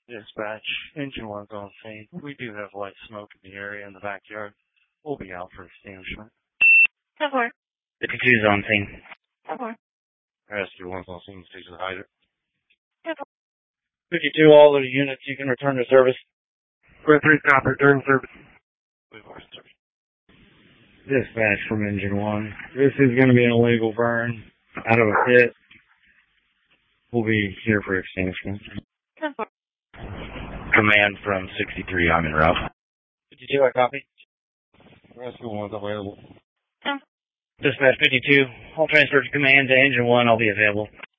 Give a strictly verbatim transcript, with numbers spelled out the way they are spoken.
Dispatch, engine one's on scene. We do have light smoke in the area in the backyard. We'll be out for extinguishment. ten four. fifty-two's on scene. ten four. Rescue one's on scene, six of the hydrant. ten four. fifty-two, all of the units, you can return to service. We're three copper, return service. We've already service. Dispatch from engine one. This is going to be an illegal burn out of a pit. We'll be here for extinguishment. ten four. Command from sixty-three, I'm en route. fifty-two, I copy. Rescue one's available. ten four. Dispatch fifty-two, I'll transfer to command to engine one, I'll be available.